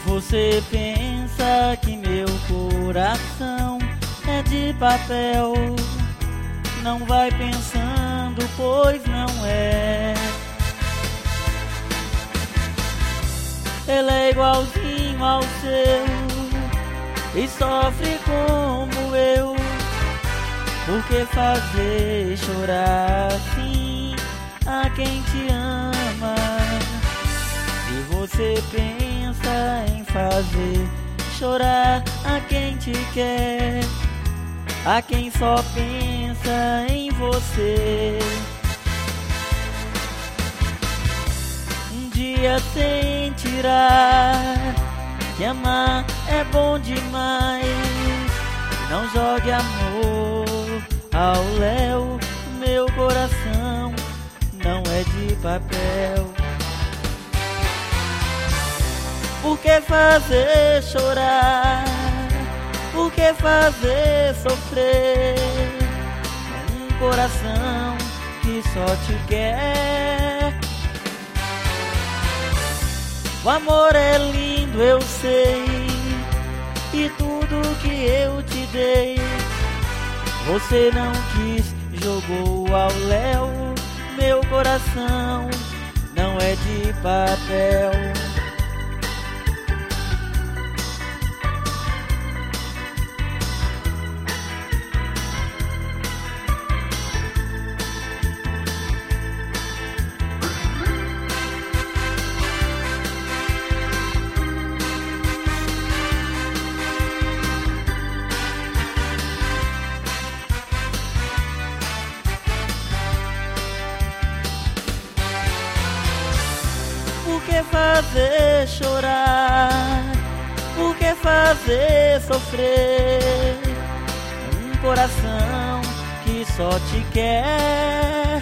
Você pensa que meu coração é de papel, não vai pensando, pois não é. Ele é igualzinho ao seu e sofre como eu. Por que fazer chorar assim a quem te ama? Se você pensa em fazer chorar a quem te quer, a quem só pensa em você. Um dia sentirá que amar é bom demais. Não jogue amor ao léu, meu coração não é de papel. Por que fazer chorar? Por que fazer sofrer um coração que só te quer? O amor é lindo, eu sei, e tudo que eu te dei, você não quis, jogou ao léu. Meu coração não é de papel. Por que fazer chorar? Por que fazer sofrer um coração que só te quer?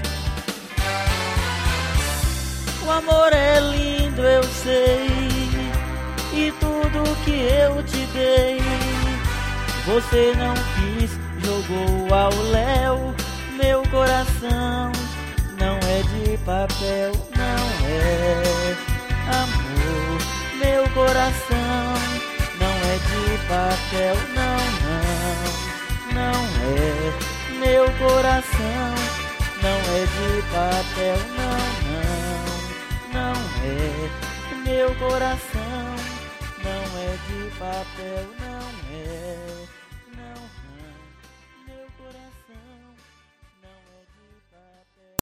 O amor é lindo, eu sei, e tudo que eu te dei, você não quis, jogou ao léu. Meu coração não é de papel, não é amor. Meu coração não é de papel, não, não, não é. Meu coração não é de papel, não, não, não é. Meu coração não é de papel, não é.